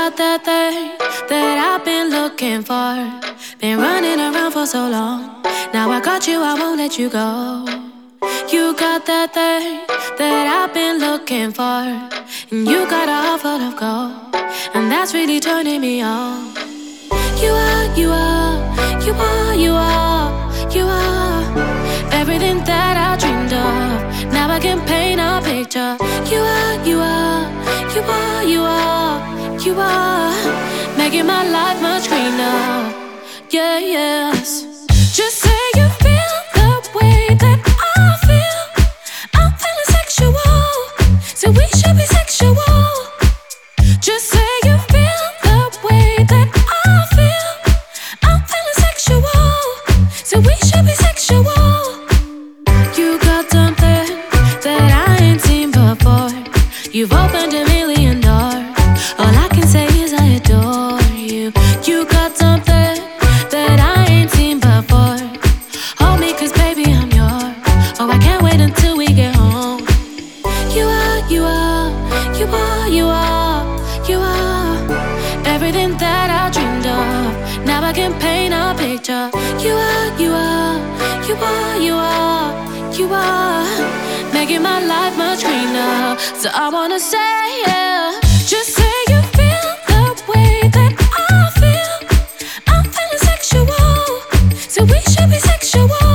got that thing that I've been looking for. Been running around for so long. Now I got you, I won't let you go. You got that thing that I've been looking for. And you got a heart full of gold, and that's really turning me on. You are, you are, you are, you are, you are everything that I dreamed of. Now I can paint a picture. You are, you are, you are, you are, you are making my life much greener. Yeah, yes. Just say you feel the way that I feel. I'm feeling sexual, so we should be sexual. Just say you feel the way that I feel. I'm feeling sexual, so we should be sexual. You got something that I ain't seen before. You've opened a million doors. All I can say is I adore you. You got something that I ain't seen before. Hold me, 'cause baby, I'm yours. Oh, I can't wait until we get home. You are, you are, you are, you are, you are everything that I dreamed of. Now I can paint a picture. You are, you are, you are, you are, you are making my life much greener. So I wanna say, yeah, just say you feel the way that I feel. I'm feeling sexual, so we should be sexual.